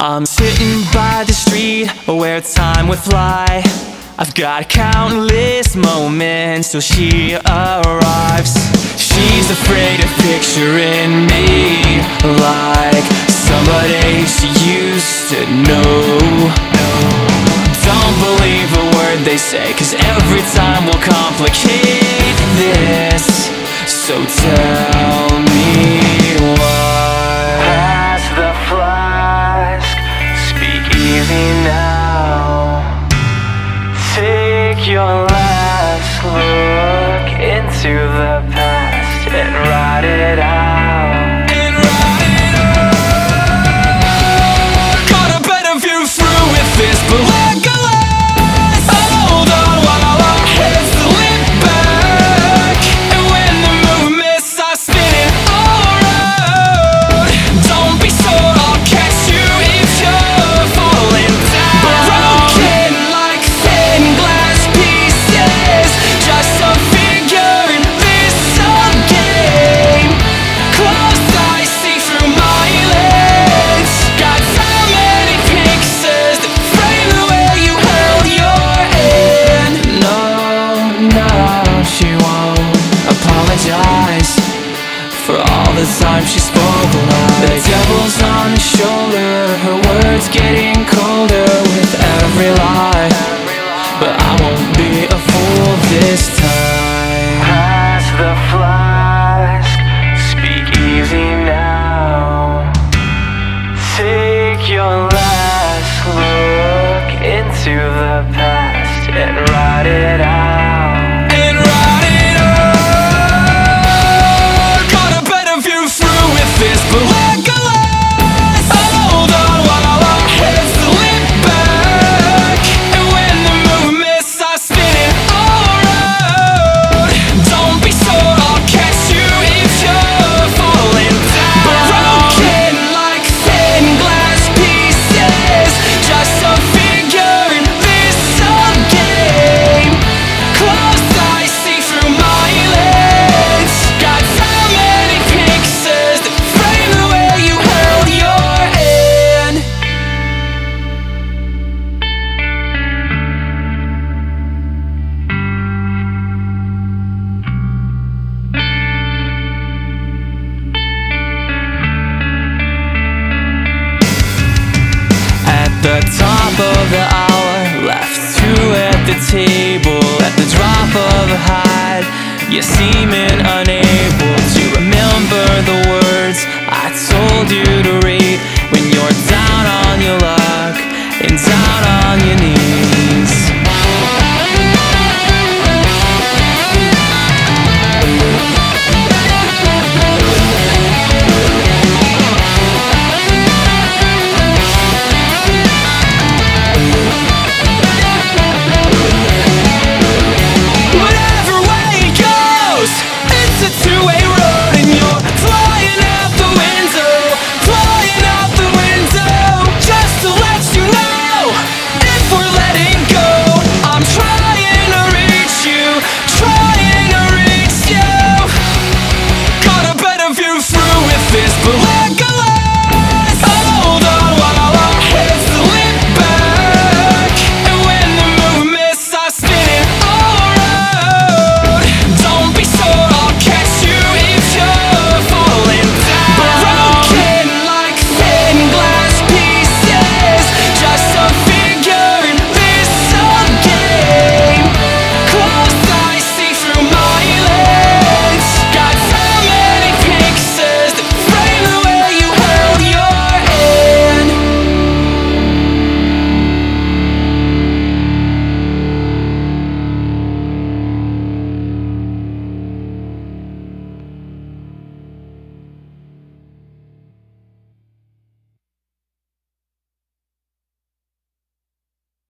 I'm sitting by the street where time would fly. I've got countless moments till she arrives. She's afraid of picturing me like somebody she used to know. Don't believe a word they say, 'cause every time will complicate this. So tell me why. Pass the flask, speak easy now. Take your last look into the past and write it out. Got a better view through with this, but Legolas, hold on while I hit the lip back. And when the movement starts spinning all around, don't be sore, I'll catch you if you're falling down. Broken like thin glass pieces, just a figure in this game. Closed eyes see through my lens. Got so many pictures that frame the way you held your hand. No, no, she won't apologize for all the time she spoke aloud. The devil's on her shoulder, her words getting colder with every lie. But I won't be a fool this time. Pass the flask, speak easy now. Take your last look into the past and write it out. And write it out. Got a better view through with this, but Legolas, hold on while I hit the lip back. And when the movement starts spinning all around, don't be sore, I'll catch you if you're falling down. Broken like thin glass pieces, just a figure in this game. Closed eyes see through my lens. Got so many pictures that frame the way you held your hand. At the top of the hour, left two at the table. At the drop of a hat, you're seeming unable to remember the words I told you to read when you're down on your luck and down on your knees.